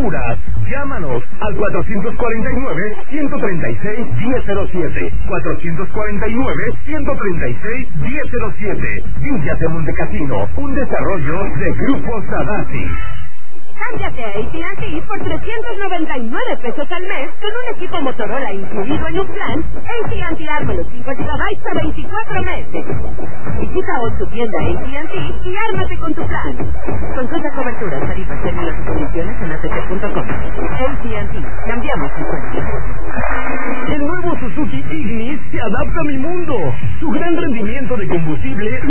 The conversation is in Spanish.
coberturas. Llámanos al 449-136-1007. 449-136-1007. Villas de Montecasino, un desarrollo de Grupo Sadati. Cámbiate a AT&T por 399 pesos al mes con un equipo Motorola incluido en un plan AT&T Ármalo 5 GB a 24 meses. Visita hoy tu tienda AT&T y ármate con tu plan. Consulta coberturas, tarifas, términos y condiciones en AT&T.com. AT&T, cambiamos el cuento. El nuevo Suzuki Ignis se adapta a mi mundo. Su gran rendimiento de combustible